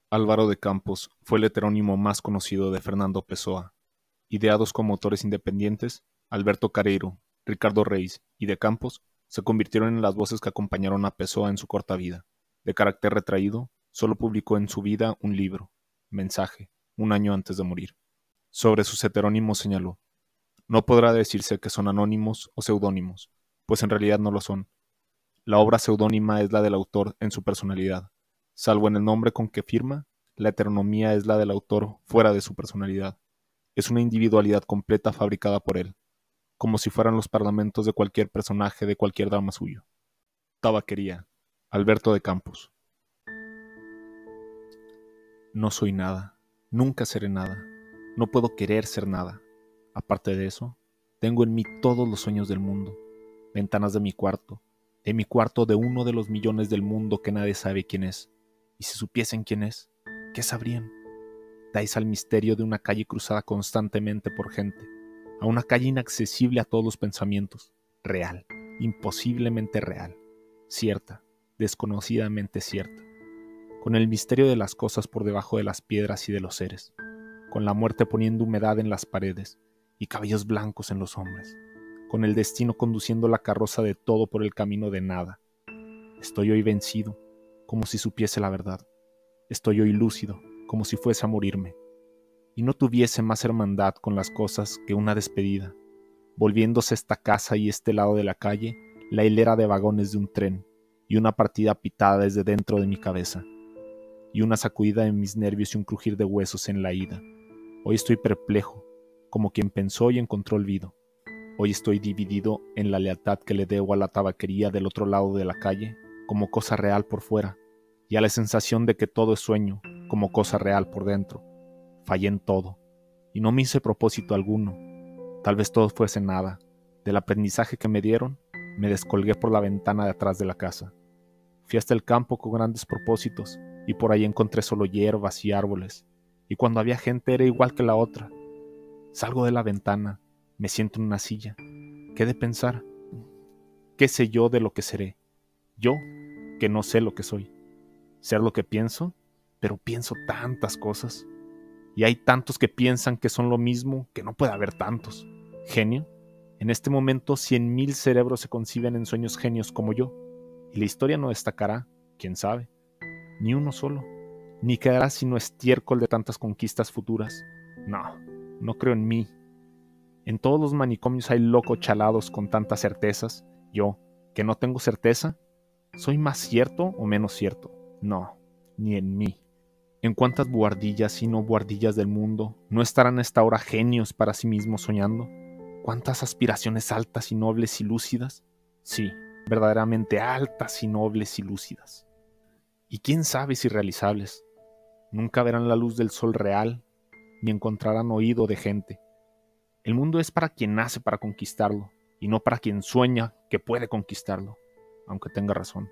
Álvaro de Campos fue el heterónimo más conocido de Fernando Pessoa. Ideados como autores independientes, Alberto Careiro, Ricardo Reis y de Campos se convirtieron en las voces que acompañaron a Pessoa en su corta vida. De carácter retraído, solo publicó en su vida un libro, Mensaje, un año antes de morir. Sobre sus heterónimos señaló: no podrá decirse que son anónimos o seudónimos, pues en realidad no lo son. La obra seudónima es la del autor en su personalidad. Salvo en el nombre con que firma, la heteronomía es la del autor fuera de su personalidad. Es una individualidad completa fabricada por él, como si fueran los parlamentos de cualquier personaje de cualquier drama suyo. Tabaquería. Alberto de Campos. No soy nada, nunca seré nada, no puedo querer ser nada. Aparte de eso, tengo en mí todos los sueños del mundo, ventanas de mi cuarto de uno de los millones del mundo que nadie sabe quién es. Y si supiesen quién es, ¿qué sabrían? Dais al misterio de una calle cruzada constantemente por gente, a una calle inaccesible a todos los pensamientos, real, imposiblemente real, cierta, desconocidamente cierta, con el misterio de las cosas por debajo de las piedras y de los seres, con la muerte poniendo humedad en las paredes y cabellos blancos en los hombres, con el destino conduciendo la carroza de todo por el camino de nada. Estoy hoy vencido, como si supiese la verdad. Estoy hoy lúcido, como si fuese a morirme, y no tuviese más hermandad con las cosas que una despedida, volviéndose esta casa y este lado de la calle la hilera de vagones de un tren, y una partida pitada desde dentro de mi cabeza, y una sacudida en mis nervios y un crujir de huesos en la ida. Hoy estoy perplejo, como quien pensó y encontró olvido. Hoy estoy dividido en la lealtad que le debo a la tabaquería del otro lado de la calle, como cosa real por fuera, y a la sensación de que todo es sueño, como cosa real por dentro. Fallé en todo, y no me hice propósito alguno. Tal vez todo fuese nada. Del aprendizaje que me dieron, me descolgué por la ventana de atrás de la casa. Fui hasta el campo con grandes propósitos, y por ahí encontré solo hierbas y árboles, y cuando había gente era igual que la otra. Salgo de la ventana, me siento en una silla. ¿Qué he de pensar? ¿Qué sé yo de lo que seré? Yo, que no sé lo que soy. Ser lo que pienso, pero pienso tantas cosas. Y hay tantos que piensan que son lo mismo, que no puede haber tantos. ¿Genio? En este momento 100.000 cerebros se conciben en sueños genios como yo. Y la historia no destacará, quién sabe, ni uno solo, ni quedará sino estiércol de tantas conquistas futuras. No, no creo en mí. En todos los manicomios hay locos chalados con tantas certezas. Yo, que no tengo certeza, ¿soy más cierto o menos cierto? No, ni en mí. ¿En cuántas buhardillas y no buhardillas del mundo no estarán a esta hora genios para sí mismos soñando? ¿Cuántas aspiraciones altas y nobles y lúcidas? Sí, verdaderamente altas y nobles y lúcidas. Y quién sabe si realizables. Nunca verán la luz del sol real, ni encontrarán oído de gente. El mundo es para quien nace para conquistarlo, y no para quien sueña que puede conquistarlo, aunque tenga razón.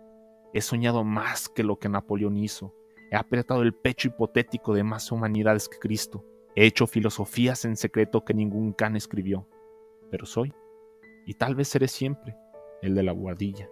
He soñado más que lo que Napoleón hizo. He apretado el pecho hipotético de más humanidades que Cristo. He hecho filosofías en secreto que ningún Kant escribió. Pero soy, y tal vez seré siempre, el de la buhardilla.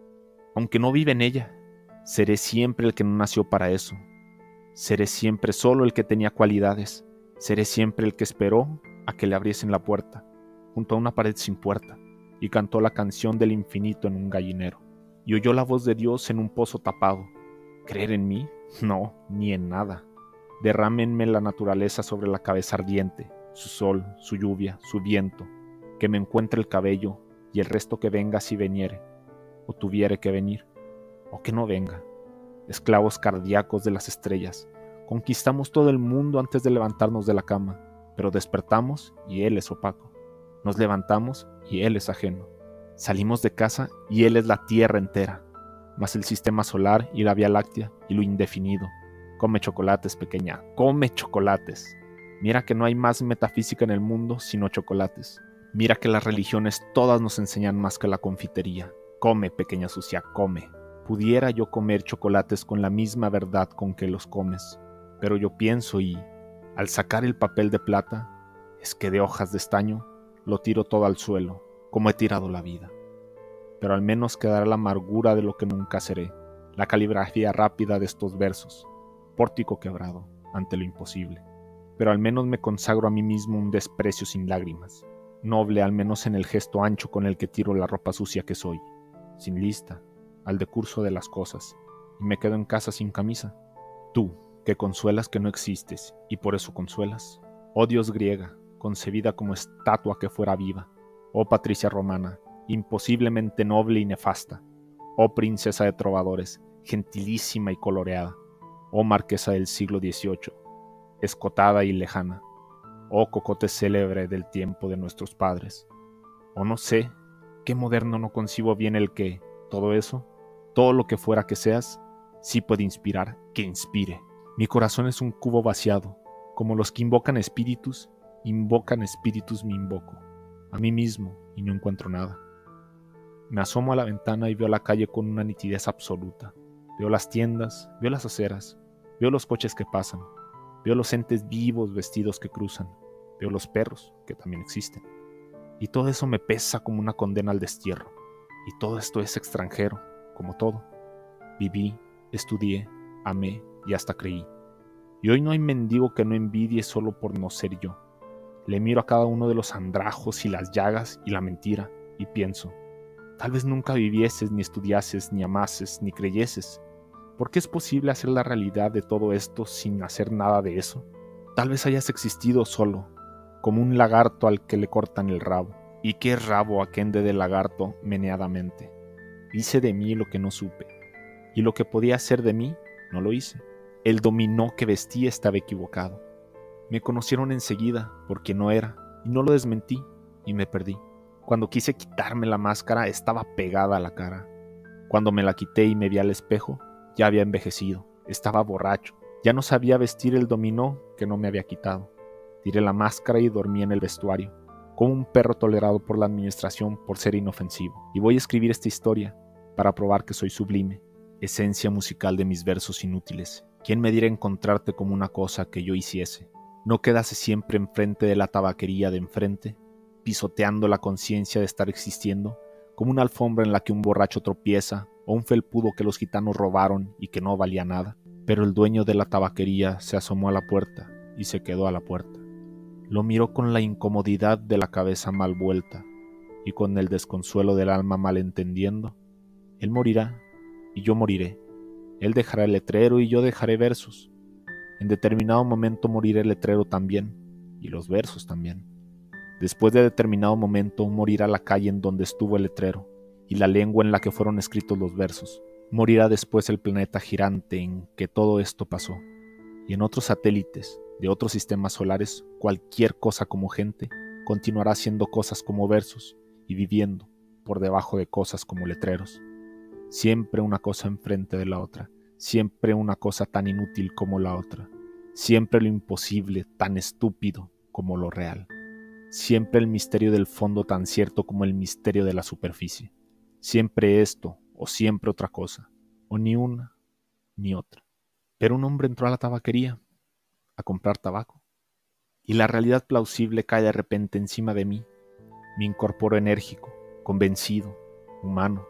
Aunque no vive en ella, seré siempre el que no nació para eso. Seré siempre solo el que tenía cualidades. Seré siempre el que esperó a que le abriesen la puerta, junto a una pared sin puerta, y cantó la canción del infinito en un gallinero. Y oyó la voz de Dios en un pozo tapado. ¿Creer en mí? No, ni en nada. Derrámenme la naturaleza sobre la cabeza ardiente, su sol, su lluvia, su viento, que me encuentre el cabello, y el resto que venga si veniere, o tuviere que venir, o que no venga. Esclavos cardíacos de las estrellas, conquistamos todo el mundo antes de levantarnos de la cama, pero despertamos y él es opaco. Nos levantamos y él es ajeno. Salimos de casa y él es la tierra entera, más el sistema solar y la vía láctea y lo indefinido. Come chocolates, pequeña, come chocolates. Mira que no hay más metafísica en el mundo sino chocolates. Mira que las religiones todas nos enseñan más que la confitería. Come, pequeña sucia, come. Pudiera yo comer chocolates con la misma verdad con que los comes, pero yo pienso y, al sacar el papel de plata, es que de hojas de estaño lo tiro todo al suelo, como he tirado la vida. Pero al menos quedará la amargura de lo que nunca seré, la caligrafía rápida de estos versos. pórtico quebrado ante lo imposible. Pero al menos me consagro a mí mismo un desprecio sin lágrimas, noble al menos en el gesto ancho con el que tiro la ropa sucia que soy, sin lista, al decurso de las cosas, y me quedo en casa sin camisa. Tú, que consuelas que no existes, y por eso consuelas, oh Dios griega, concebida como estatua que fuera viva, oh Patricia romana, imposiblemente noble y nefasta, oh princesa de trovadores, gentilísima y coloreada, oh marquesa del siglo XVIII, escotada y lejana, oh cocote célebre del tiempo de nuestros padres, o no sé, qué moderno no concibo bien el que, todo eso, todo lo que fuera que seas, sí puede inspirar, que inspire. Mi corazón es un cubo vaciado, como los que invocan espíritus me invoco, a mí mismo, y no encuentro nada. Me asomo a la ventana y veo la calle con una nitidez absoluta. Veo las tiendas, veo las aceras, veo los coches que pasan, veo los entes vivos vestidos que cruzan, veo los perros, que también existen. Y todo eso me pesa como una condena al destierro. Y todo esto es extranjero, como todo. Viví, estudié, amé y hasta creí. Y hoy no hay mendigo que no envidie solo por no ser yo. Le miro a cada uno de los andrajos y las llagas y la mentira, y pienso, tal vez nunca vivieses, ni estudiases, ni amases, ni creyeses. ¿Por qué es posible hacer la realidad de todo esto sin hacer nada de eso? Tal vez hayas existido solo, como un lagarto al que le cortan el rabo. ¿Y qué rabo aquende del lagarto meneadamente? Hice de mí lo que no supe, y lo que podía hacer de mí, no lo hice. El dominó que vestí estaba equivocado. Me conocieron enseguida porque no era, y no lo desmentí, y me perdí. Cuando quise quitarme la máscara, estaba pegada a la cara. Cuando me la quité y me vi al espejo, ya había envejecido, estaba borracho, ya no sabía vestir el dominó que no me había quitado. Tiré la máscara y dormí en el vestuario, como un perro tolerado por la administración por ser inofensivo. Y voy a escribir esta historia para probar que soy sublime, esencia musical de mis versos inútiles. ¿Quién me diera encontrarte como una cosa que yo hiciese? ¿No quedase siempre enfrente de la tabaquería de enfrente, pisoteando la conciencia de estar existiendo, como una alfombra en la que un borracho tropieza o un felpudo que los gitanos robaron y que no valía nada? Pero el dueño de la tabaquería se asomó a la puerta y se quedó a la puerta. Lo miró con la incomodidad de la cabeza mal vuelta y con el desconsuelo del alma mal entendiendo. Él morirá y yo moriré. Él dejará el letrero y yo dejaré versos. En determinado momento morirá el letrero también y los versos también. Después de determinado momento morirá la calle en donde estuvo el letrero y la lengua en la que fueron escritos los versos. Morirá después el planeta girante en que todo esto pasó. Y en otros satélites de otros sistemas solares, cualquier cosa como gente continuará haciendo cosas como versos y viviendo por debajo de cosas como letreros. Siempre una cosa enfrente de la otra, siempre una cosa tan inútil como la otra, siempre lo imposible tan estúpido como lo real, siempre el misterio del fondo tan cierto como el misterio de la superficie, siempre esto o siempre otra cosa, o ni una ni otra. Pero un hombre entró a la tabaquería a comprar tabaco, y la realidad plausible cae de repente encima de mí. Me incorporo enérgico, convencido, humano,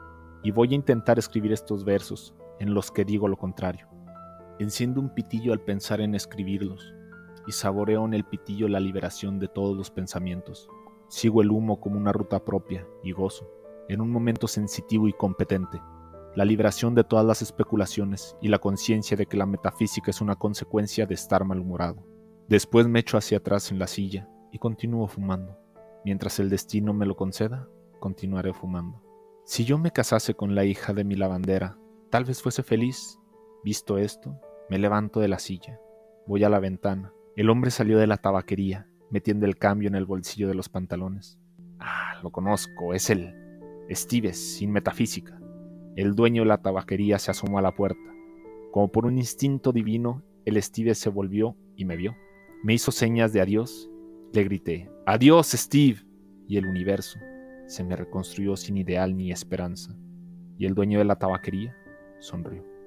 y voy a intentar escribir estos versos en los que digo lo contrario. Enciendo un pitillo al pensar en escribirlos, y saboreo en el pitillo la liberación de todos los pensamientos. Sigo el humo como una ruta propia y gozo, en un momento sensitivo y competente, la liberación de todas las especulaciones y la conciencia de que la metafísica es una consecuencia de estar malhumorado. Después me echo hacia atrás en la silla y continúo fumando. Mientras el destino me lo conceda, continuaré fumando. Si yo me casase con la hija de mi lavandera, tal vez fuese feliz. Visto esto, me levanto de la silla, voy a la ventana. El hombre salió de la tabaquería, metiendo el cambio en el bolsillo de los pantalones. Ah, lo conozco, es él, Estives, sin metafísica. El dueño de la tabaquería se asomó a la puerta. Como por un instinto divino, el Steve se volvió y me vio. Me hizo señas de adiós. Le grité, ¡adiós, Steve! Y el universo se me reconstruyó sin ideal ni esperanza. Y el dueño de la tabaquería sonrió.